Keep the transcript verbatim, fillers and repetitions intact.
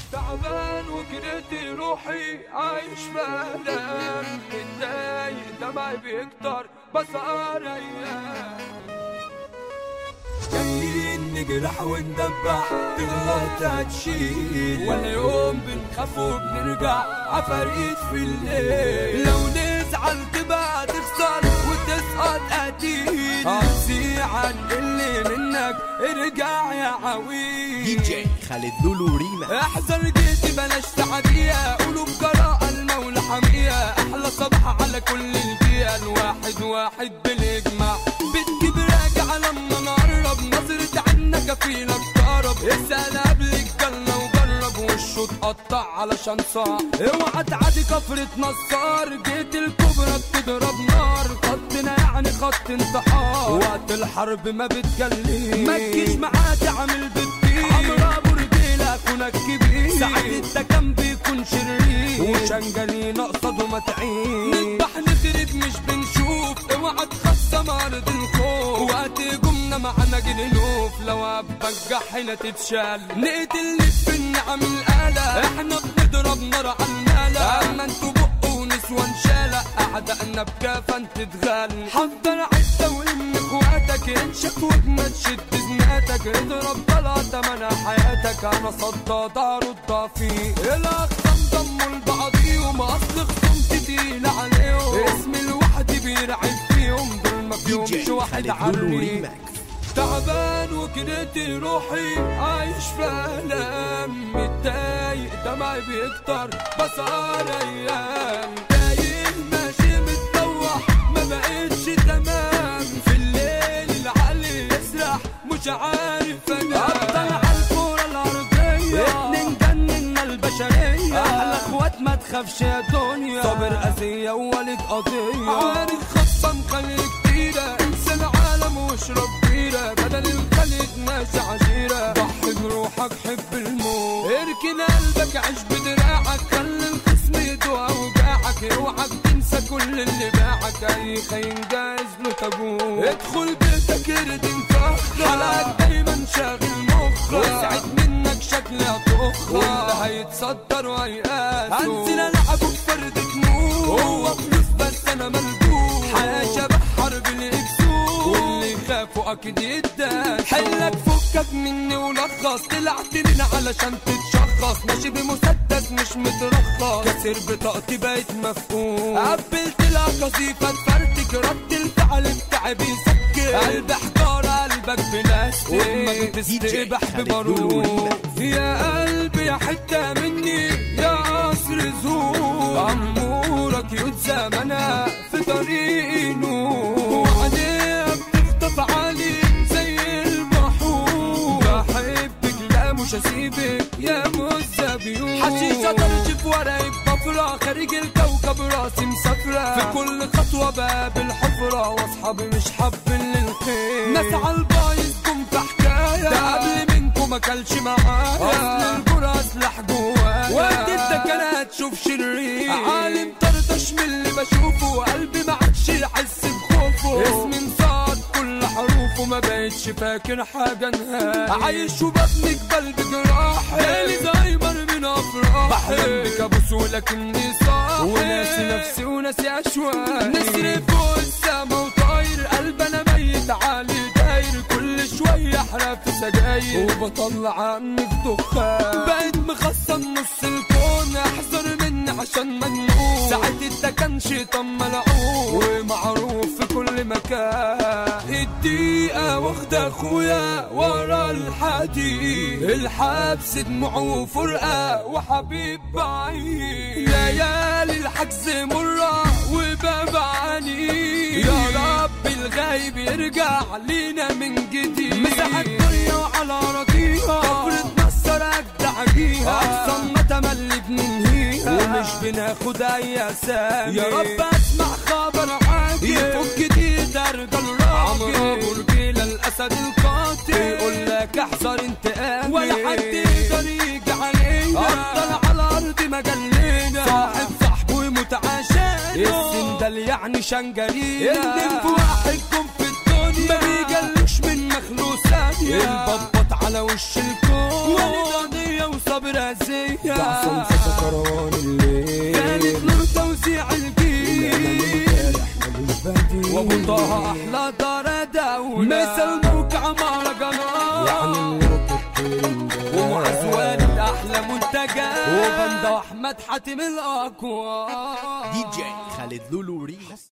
تعبان وكرهت روحي عايش بألم، متضايق دمعي بيكتر بسهر أيام. جايين نجرح وندبح تغلط هتشيل، ولا يوم بنخاف وبنرجع عفاريت في الليل. لو نزعل تبقى تخسر وتسقط قتيل، هتسيع اللي منك ارجع يا عويل. دي جي خالد لولو ريما. احذر جيتي بلاش تعديها، قلوب جراء المولى حميها. احلى صباح على كل البيئة، الواحد واحد بالاجماع. بتجيب راجع لما نقرب، نظرة عنا كفيلة بتقرب. اسأل قبل الجنة وجرب، وشه اتقطع علشان صعب. اوعى تعدي كفرة نصار، جيت الكبرى بتضرب نار. خطنا يعني خط انتحار، وقت الحرب ما بتجليش. ما تجيش معاه تعمل بالدين، عمرها برجيلك ونكبيه. سعيد ده كان بيكون شرير، وشنجلينا قصده ما تعين. نذبح نخرب مش بنشوف، اوعى تخصم ارض الخوف. وقت جمنا معانا جنلوف، لو ابك جحنا تتشال. نقتل نف النعم الآلة، احنا بنضرب نار على المالة. اما انتوا بقوا نسوان شالة، اعدائنا بكافة تتغال. حضر عزة وام اخواتك، انشف وجمد شد زناتك. اضرب طلعة منع حياتك، انا صداد ارد فيه. الاخصام ضموا لبعضيهم، اصل خصوم تقيل عليهم. اسم الواحد بيرعب فيهم، دول ما فيهمش واحد عليه. تعبان وكرهت روحي عايش في ألم، متضايق دمعي بيكتر بسهر أيام. تايه ماشي متطوح ما بقتش تمام، في الليل العقل يسرح مش عارف أنام. أبطل عالكورة الأرضية، اتنين جننا البشرية. أحلى اخوات ما تخافش يا دنيا، صابر أذية ووالد قضية. عارف خصم خلي كتيرة، انسى العالم واشرب بيرة. بدل الخليج ناس عشيرة، ضحي بروحك حب الموت. اركن قلبك عيش بدراعك، خلي الخصم يدوق اوجاعك. اوعك تنسى كل اللي باعك، اي خاين جايز له تابوت. ادخل بيتك اردم فخرة، حلقك دايما شاغل مخك. وسعت منك شكل هتخرج، واللي هيتصدر وهيقاسه. هنزل العب بفرد نور، هو فلوس بس انا ملبوس. حياة شبه حرب الاكسور، واللي يخافوا اكيد يداس. حلك فكك مني ولخص، طلعت لنا علشان تتشخص. ماشي بمسدس مش مترخص، كسر بطاقتي بقيت مفقود. قبلت لها قذيفة تفرتك، رد الفعل بتاعي بيسكر. قلب حجارة قلبك بلاستيك، وما بتستقبح ببارود. يا قلبي يا حتة مني يا قصر زور، أمورك يود زمنها في طريقي نور. وعليها بتخطف عالي زي البحور. بحبك لا مش هسيبك يا مزابيون. حشيشة ترجف ورقة بفرة، خارج الكوكب راسي مسافرة. في كل خطوة باب الحفرة، واصحابي مش حابين للخير. ناس عالبايظ كم في حكاية، ده قبل منكم مكلش معايا. اصل الكرة سلاح جوايا، وقت الدكنات تشوف شرير. عالم طرطش من اللي بشوفه، قلبي ما عادش يحس بخوفه. اسمي انصاد كل حروفه، ما بقتش فاكر حاجة نهائي. عايش وببني جبال بجراحي، ليلي زايمر من افراحي. بحلم بكابوس ولكني صاحي، وناسي نفسي وناسي اشواقي. نسر فوق السما وطاير، قلب انا ميت عالي داير. كل شوية احرق في سجاير، وبطلع عني في دخان. بقيت مخصم نص الكون، احذر مني عشان مجنون. ساعتها ده كان شيطان ملعون، ومعروف في كل مكان. الدقيقة واخدة اخويا ورا الحديد، الحبس دموعه وفرقة وحبيب بعيد. ليالي الحجز مرة وباب عنيد، يا رب الغايب يرجع لينا من جديد. مساحة الدنيا وعلى رضيها، كفرة نصر اجدع بيها. اقسامنا تملي بننهيها، ومش بناخد اي اسامي. يا رب اسمع خبر عاجل، يفك جديد ارجل راجل. عمرو برجيل الاسد القاتل، يقول لك احذر انتقامي. ولا حد يقدر يجي علينا، افضل على ارض مجلينا. صاحب صاحبه يموت عشانه، السندال يعني شنجرينا. اتنين في واحدكم في الدنيا، ما بيجلش من مخلوق ثانية. البطبط على وش الكون، والقضية وصل برازية عصام فتى كروان الليل كانت نور توزيع الجيل وابو طه احلى دار دولة مثل موقع مهرجانات يعني ومعز والد احلى منتجات وبندا واحمد حاتم الاقوى دي جي خالد لولو ريماكس.